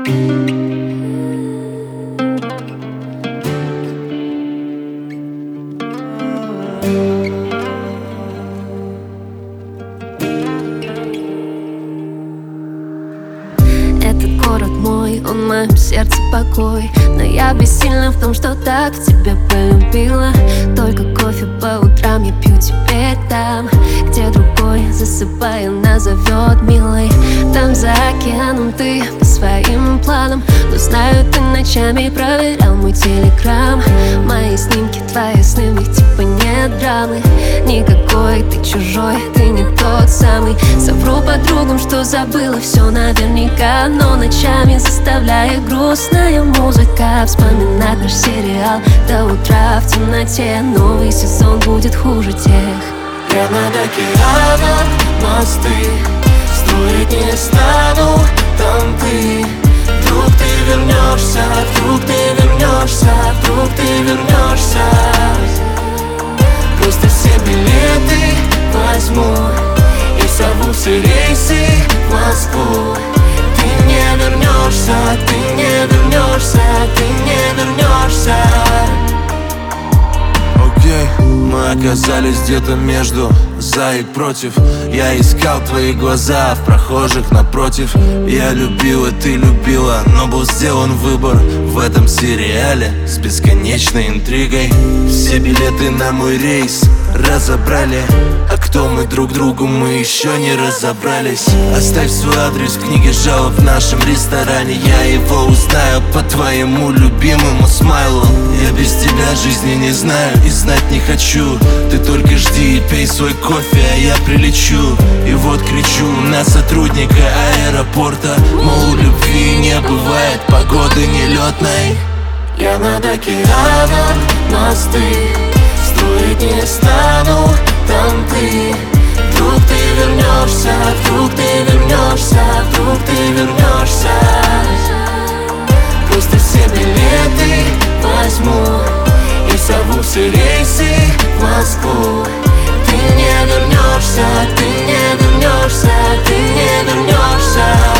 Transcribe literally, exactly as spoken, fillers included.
Этот город мой, он в моем сердце покой. Но я бессильна в том, что так тебя полюбила. Только кофе по утрам я пью теперь там, где другой, засыпая, назовет милой. Там за океаном ты по своим планам, но знаю, ты ночами проверял мой телеграм. Мои снимки, твои сны, в них типа нет драмы никакой. Ты чужой, ты не тот самый. Совру подругам, что забыла все наверняка, но ночами заставляет грустная музыка вспоминать наш сериал до утра в темноте. Новый сезон будет хуже тех. Я над океаном мосты строить не стану, там ты. Вдруг ты вернешься, вдруг ты вернешься, вдруг ты вернешься. Просто все билеты возьму и сорву все рейсы в Москву. Ты не вернешься, ты не вернешься, ты не вернешься. Окей, мы оказались где-то между за и против. Я искал твои глаза в прохожих напротив. Я любила, ты любила, но был сделан выбор в этом сериале с бесконечной интригой. Все билеты на мой рейс разобрали, а кто мы друг другу, мы еще не разобрались. Оставь свой адрес в книге жалоб в нашем ресторане. Я его узнаю по твоему любимому смайлу. Я без тебя жизни не знаю и знать не хочу. Ты только жди и пей свой кофе, а я прилечу. И вот кричу на сотрудника аэропорта, мол, у любви не бывает погоды нелетной. Я над океаном мосты строить не стану, там ты. Вдруг ты вернешься, вдруг ты вернешься, вдруг ты вернешься. Просто все билеты возьму и сорву все рейсы в Москву. Ты не вернешься, ты не вернешься, ты не вернешься.